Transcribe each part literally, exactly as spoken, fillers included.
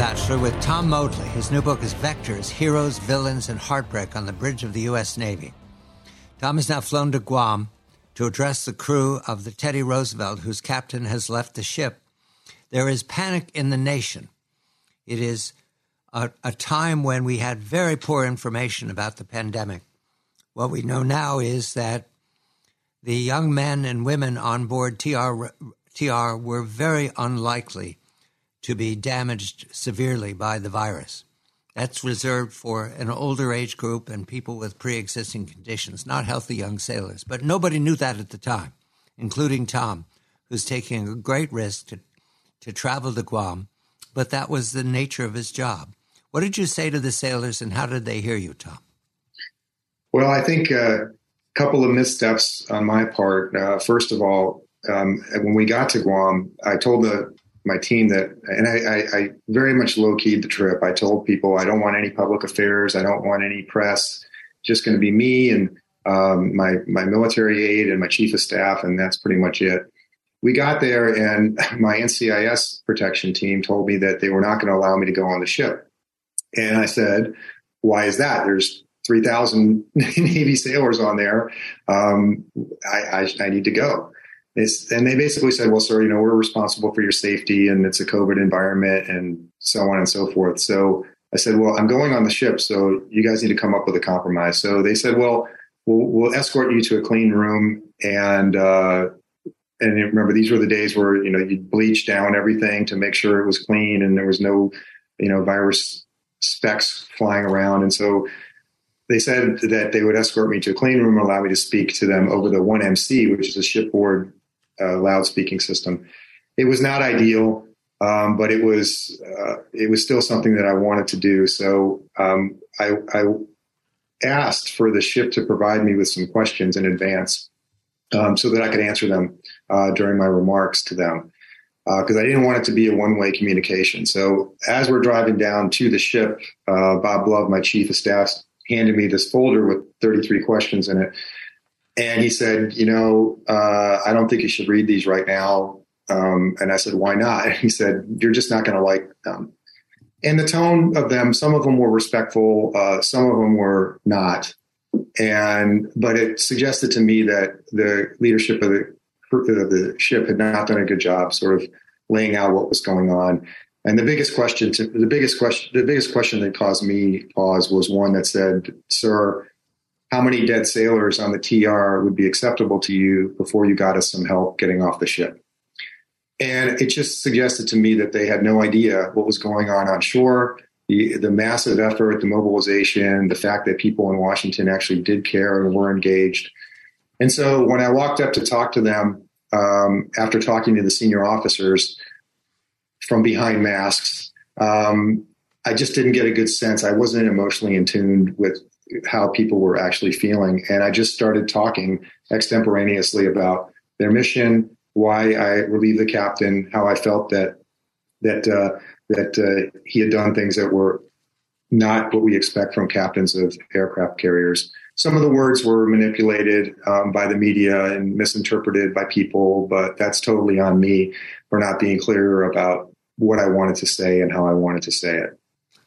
Batchelor with Tom Motley. His new book is Vectors, Heroes, Villains, and Heartbreak on the Bridge of the U S Navy. Tom has now flown to Guam to address the crew of the Teddy Roosevelt, whose captain has left the ship. There is panic in the nation. It is a, a time when we had very poor information about the pandemic. What we know now is that the young men and women on board T R, T R were very unlikely to be damaged severely by the virus. That's reserved for an older age group and people with pre-existing conditions, not healthy young sailors. But nobody knew that at the time, including Tom, who's taking a great risk to, to travel to Guam. But that was the nature of his job. What did you say to the sailors, and how did they hear you, Tom? Well, I think a couple of missteps on my part. Uh, first of all, um, when we got to Guam, I told the my team that, and I, I, I very much low-keyed the trip. I told people I don't want any public affairs. I don't want any press. Just going to be me and um, my my military aide and my chief of staff, and that's pretty much it. We got there, and my N C I S protection team told me that they were not going to allow me to go on the ship. And I said, why is that? There's three thousand Navy sailors on there. Um, I, I, I need to go. It's, and they basically said, well, sir, you know, we're responsible for your safety and it's a COVID environment and so on and so forth. So I said, well, I'm going on the ship, so you guys need to come up with a compromise. So they said, well, we'll, we'll escort you to a clean room. And, uh, and remember, these were the days where, you know, you'd bleach down everything to make sure it was clean and there was no, you know, virus specks flying around. And so they said that they would escort me to a clean room and allow me to speak to them over the one M C, which is a shipboard uh, loudspeaking system. It was not ideal, um, but it was uh, it was still something that I wanted to do. So um, I, I asked for the ship to provide me with some questions in advance um, so that I could answer them uh, during my remarks to them, because uh, I didn't want it to be a one-way communication. So as we're driving down to the ship, uh, Bob Love, my chief of staff, handed me this folder with thirty-three questions in it. And he said, you know, uh, I don't think you should read these right now. Um, and I said, why not? And he said, you're just not going to like them. And the tone of them, some of them were respectful, uh, some of them were not. And, but it suggested to me that the leadership of the, of the ship had not done a good job sort of laying out what was going on. And the biggest question, to, the biggest question, the biggest question that caused me pause was one that said, sir, how many dead sailors on the T R would be acceptable to you before you got us some help getting off the ship? And it just suggested to me that they had no idea what was going on on shore, the, the massive effort, the mobilization, the fact that people in Washington actually did care and were engaged. And so when I walked up to talk to them, um, after talking to the senior officers from behind masks, um, I just didn't get a good sense. I wasn't emotionally in tune with how people were actually feeling. And I just started talking extemporaneously about their mission, why I relieved the captain, how I felt that that uh, that uh, he had done things that were not what we expect from captains of aircraft carriers. Some of the words were manipulated um, by the media and misinterpreted by people, but that's totally on me for not being clear about what I wanted to say and how I wanted to say it.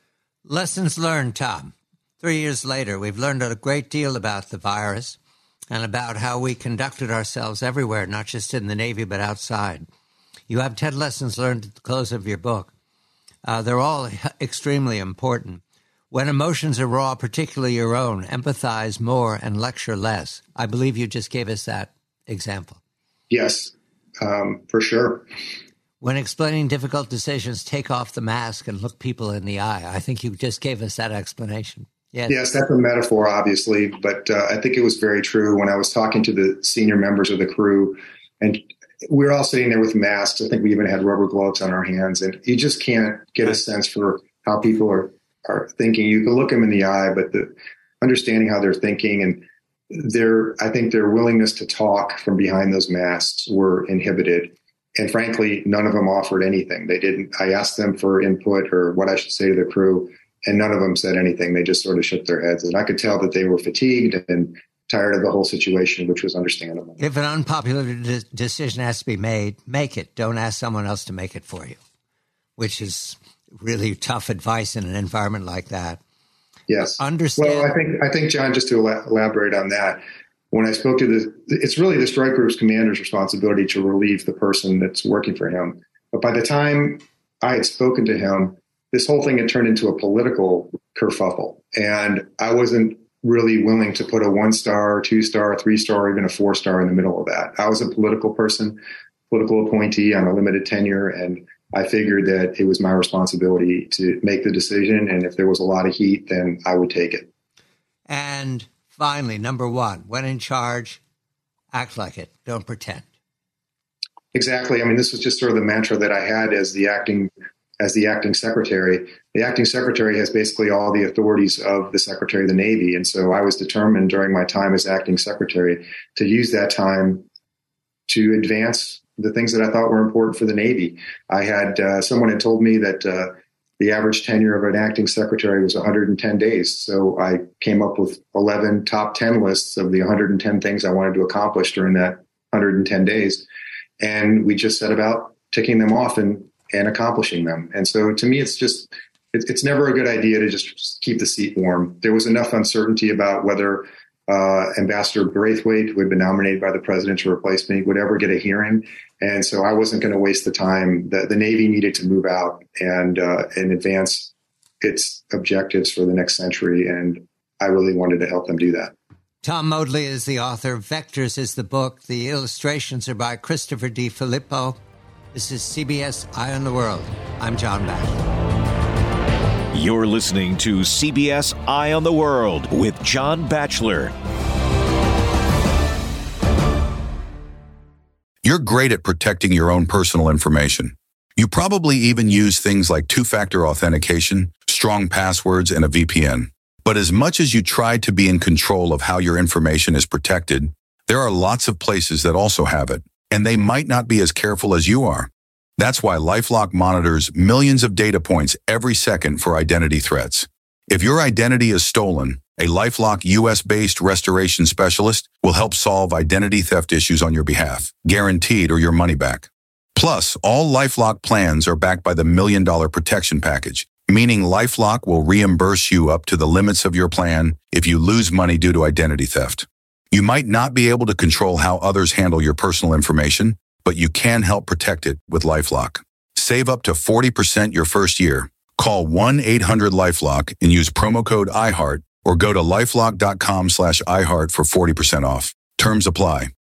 Lessons learned, Tom. Three years later, we've learned a great deal about the virus and about how we conducted ourselves everywhere, not just in the Navy, but outside. You have ten lessons learned at the close of your book. Uh, they're all extremely important. When emotions are raw, particularly your own, empathize more and lecture less. I believe you just gave us that example. Yes, um, for sure. When explaining difficult decisions, take off the mask and look people in the eye. I think you just gave us that explanation. Yes, yes, that's a metaphor, obviously, but uh, I think it was very true when I was talking to the senior members of the crew, and we were all sitting there with masks. I think we even had rubber gloves on our hands, and you just can't get a sense for how people are, are thinking. You can look them in the eye, but the understanding how they're thinking and their, I think their willingness to talk from behind those masks were inhibited. And frankly, none of them offered anything. They didn't. I asked them for input or what I should say to the crew, and none of them said anything. They just sort of shook their heads. And I could tell that they were fatigued and tired of the whole situation, which was understandable. If an unpopular de- decision has to be made, make it. Don't ask someone else to make it for you, which is really tough advice in an environment like that. Yes. Understand. Well, I think, I think, John, just to elaborate on that, when I spoke to the, it's really the strike group's commander's responsibility to relieve the person that's working for him. But by the time I had spoken to him, this whole thing had turned into a political kerfuffle. And I wasn't really willing to put a one star, two star, three star, or even a four star in the middle of that. I was a political person, political appointee on a limited tenure. And I figured that it was my responsibility to make the decision. And if there was a lot of heat, then I would take it. And finally, number one, when in charge, act like it. Don't pretend. Exactly. I mean, this was just sort of the mantra that I had as the acting as the acting secretary. The acting secretary has basically all the authorities of the Secretary of the Navy. And so I was determined during my time as acting secretary to use that time to advance the things that I thought were important for the Navy. I had uh, someone had told me that uh, the average tenure of an acting secretary was one hundred ten days. So I came up with eleven top ten lists of the one hundred ten things I wanted to accomplish during that one hundred ten days. And we just set about ticking them off and, and accomplishing them. And so to me, it's just, it, it's never a good idea to just keep the seat warm. There was enough uncertainty about whether uh, Ambassador Braithwaite, who had been nominated by the president to replace me, would ever get a hearing. And so I wasn't going to waste the time. The, the Navy needed to move out and, uh, and advance its objectives for the next century. And I really wanted to help them do that. Tom Modly is the author. Vectors is the book. The illustrations are by Christopher D. Filippo. This is C B S Eye on the World. I'm John Batchelor. You're listening to C B S Eye on the World with John Batchelor. You're great at protecting your own personal information. You probably even use things like two-factor authentication, strong passwords, and a V P N. But as much as you try to be in control of how your information is protected, there are lots of places that also have it, and they might not be as careful as you are. That's why LifeLock monitors millions of data points every second for identity threats. If your identity is stolen, a LifeLock U S-based restoration specialist will help solve identity theft issues on your behalf, guaranteed or your money back. Plus, all LifeLock plans are backed by the Million Dollar Protection Package, meaning LifeLock will reimburse you up to the limits of your plan if you lose money due to identity theft. You might not be able to control how others handle your personal information, but you can help protect it with LifeLock. Save up to forty percent your first year. Call one eight hundred LifeLock and use promo code iHeart or go to lifelock dot com slash iHeart for forty percent off. Terms apply.